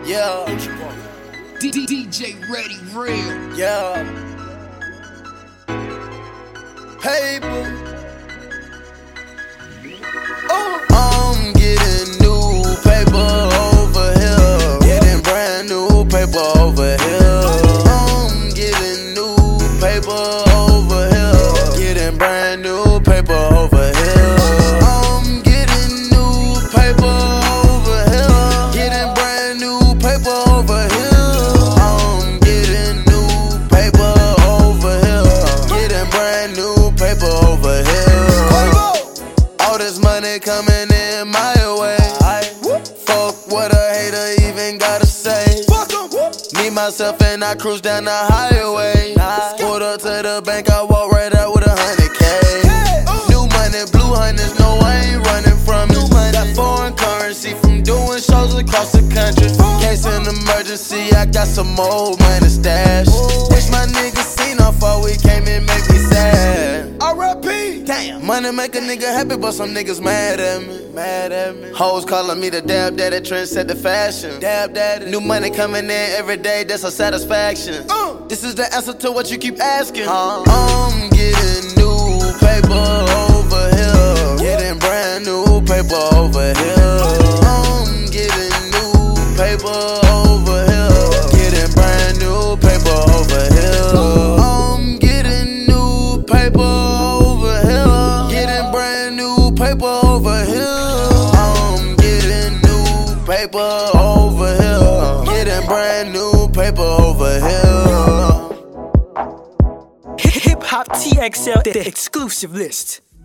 Yeah. DJ Ready Real. Yeah. Paper. Oh. I'm getting new paper over here. Getting brand new paper over here. I'm getting new paper over here. Getting brand new paper over here. I'm getting new paper over here. Getting brand new paper over here. I'm getting new paper over here. Getting brand new paper over here. All this money coming in my way. Fuck what a hater even gotta say. Me, myself, and I cruise down the highway. Pulled up to the bank, I walk right out with 100K. New money, blue hundreds, no, I ain't running from it. Got foreign currency from doing shows across the country. Case an emergency, I got some old money stashed. Wish my niggas seen how far we came and make me sad. R.I.P. Damn. Money make a nigga happy, but some niggas mad at me. Mad at me. Hoes calling me the dab daddy, trend set the fashion. Dab daddy. New money coming in every day, that's a satisfaction. This is the answer to what you keep asking. I'm getting new paper over here. Getting brand new paper over here. I'm getting new paper over here. Getting brand new paper over here. I'm getting new paper over here. Getting brand new paper over here. I'm getting new paper over here. Getting brand new paper over here. Hip Hop TXL, the exclusive list.